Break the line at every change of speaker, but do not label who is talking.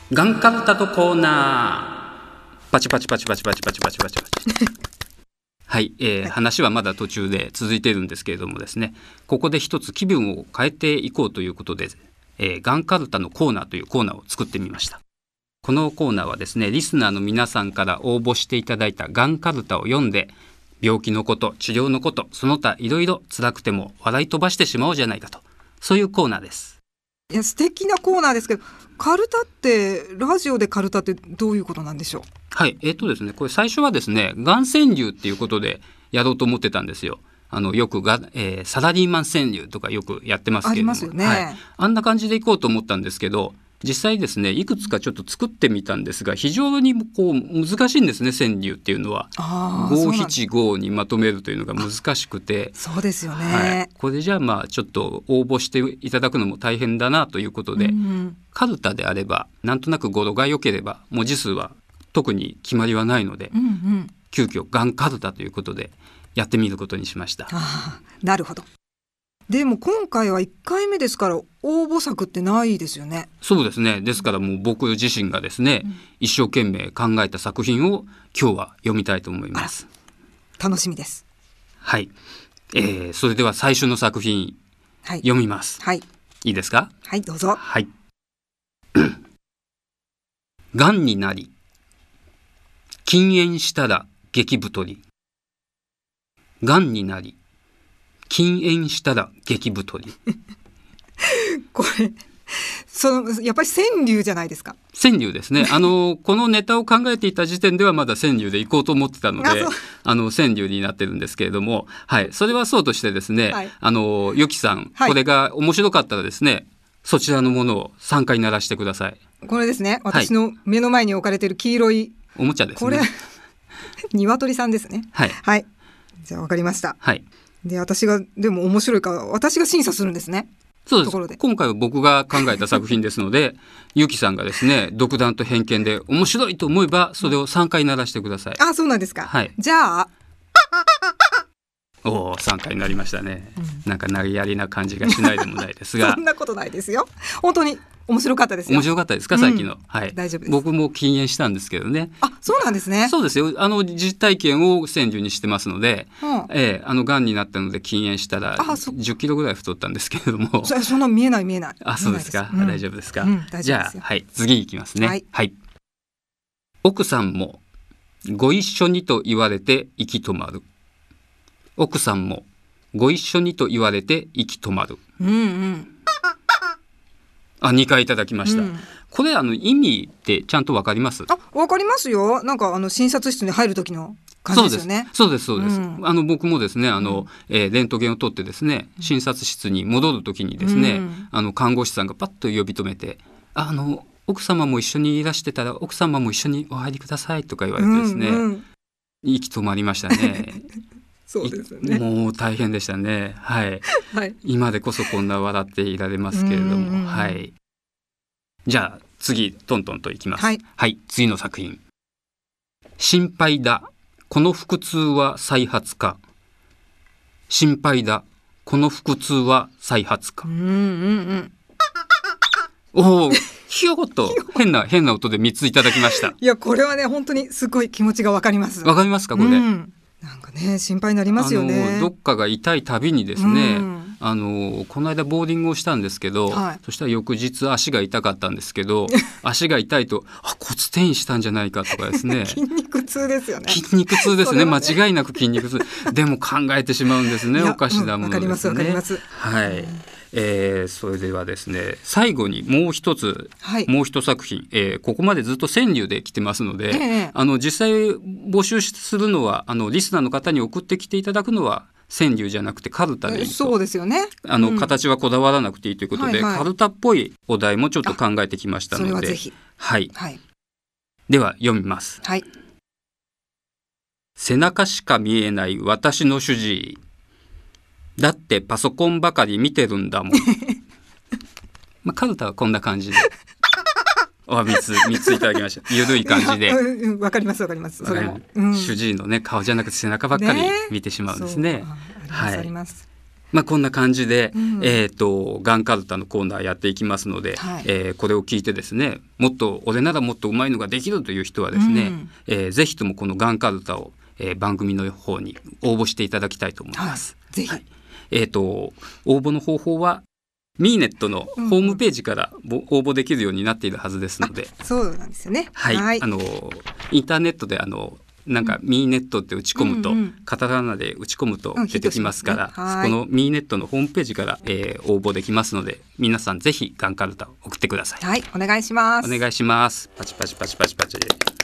ガンカルタとコーナー。パチパチパチパチパチパチパチパチパチ。はい、話はまだ途中で続いているんですけれどもですね、ここで一つ気分を変えていこうということで、ガンカルタのコーナーというコーナーを作ってみました。このコーナーはですね、リスナーの皆さんから応募していただいたガンカルタを読んで、病気のこと、治療のこと、その他いろいろ辛くても笑い飛ばしてしまおうじゃないかと、そういうコーナーです。
いや、素敵なコーナーですけど、カルタってラジオでカルタってどういうことなんでしょう？
はい、ですね、これ最初はですね、がん川柳っていうことでやろうと思ってたんですよ。よくサラリーマン川柳とかよくやってますけれども、
ありますよね。
はい、あんな感じでいこうと思ったんですけど、実際ですね、いくつかちょっと作ってみたんですが、非常にこう難しいんですね、川柳っていうのは。五七五にまとめるというのが難しくて。
そうですよね。
はい、これじゃあちょっと応募していただくのも大変だなということで、カルタであればなんとなく語呂が良ければ文字数は特に決まりはないので、急遽ガンカルタということでやってみることにしました。
なるほど。でも今回は1回目ですから応募作ってないですよね。
そうですね。ですからもう僕自身がですね、一生懸命考えた作品を今日は読みたいと思います。
楽しみです。
はい、それでは最初の作品、読みます。
はい、
いいですか？
はい、どうぞ。
はい。がんになり禁煙したら激太り。がんになり禁煙したら激太り。
これやっぱり川柳じゃないですか？
川柳ですね。このネタを考えていた時点ではまだ川柳で行こうと思ってたので、川柳になってるんですけれども、はい、それはそうとしてですね、ゆきさん、これが面白かったらですね、そちらのものを3回鳴らしてください。
これですね、私の目の前に置かれている黄色い
おもちゃですね。
これ鶏さんですね。
はい、
はい、じゃあ分かりました。
はい、
で、私がでも面白いか私が審査するんですね。
そうです。今回は僕が考えた作品ですのでゆきさんがですね、独断と偏見で面白いと思えばそれを3回鳴らしてください。
そうなんですか。
はい、
じゃあ
3回になりましたね。なんか投げやりな感じがしないでもないですが
そんなことないですよ。本当に面白かったですよ。
面白かったですか、さっきの。はい、
大丈夫です。
僕も禁煙したんですけどね。
そうなんですね。
そうですよ。実体験を川柳にしてますので、がんになったので禁煙したら10キロぐらい太ったんですけれども。
そんな見えない。
そうですか。大丈夫ですか。じゃあ、次いきますね。はい。奥さんもご一緒にと言われて息止まる。奥さんもご一緒にと言われて息止まる。2回いただきました。これ意味ってちゃんとわかります？
わかりますよ。なんか診察室に入る時の感じですよね。
そうです。僕もですね、レントゲンを取ってですね、診察室に戻る時にですね、看護師さんがパッと呼び止めて、奥様も一緒にいらしてたら奥様も一緒にお入りくださいとか言われてですね、息止まりましたね。
そうですよね。
もう大変でしたね。はい。今でこそこんな笑っていられますけれども、はい。じゃあ次トントンといきます。はい、次の作品。心配だ。この腹痛は再発か。心配だ。この腹痛は再発か。ひよっと変な音で3ついただきました。
いや、これはね、本当にすごい気持ちがわかります。
わかりますか、これ。
なんかね、心配になりますよね。
どっかが痛いたびにですね、この間ボーディングをしたんですけど、そしたら翌日足が痛かったんですけど足が痛いと骨転移したんじゃないかとかですね
筋肉痛ですよね。
筋肉痛ですね。間違いなく筋肉痛でも考えてしまうんですね。おかしなものですね。
わかります。
はい。それではですね、最後にもう一つ、もう一作品、ここまでずっと川柳で来てますので、実際募集するのはリスナーの方に送ってきていただくのは川柳じゃなくてカルタでいいと。
そうですよね。
形はこだわらなくていいということで、カルタっぽいお題もちょっと考えてきましたので、
それはぜひ。
では読みます。背中しか見えない私の主治医だってパソコンばかり見てるんだもん。カルタはこんな感じで3ついただきました。ゆるい感じで。
わかります。それも、
主治医のね、顔じゃなくて背中ばっかり見てしまうですね。
あります。
こんな感じで、
うん、
がんかるたのコーナーやっていきますので、
はい、
これを聞いてですね、俺ならもっとうまいのができるという人はですね、ぜひともこのがんかるたを、番組の方に応募していただきたいと思います。
はい、ぜひ、
はい、応募の方法はミーネットのホームページから応募できるようになっているはずですので、
そうなんですよね。
はい、
はい、
インターネットでなんかミーネットって打ち込むと、カタカナで打ち込むと出てきますから、このミーネットのホームページから、応募できますので、皆さんぜひがんかるたを送ってください。
はい、お願いします。
お願いします。パチパチパチパチパチ。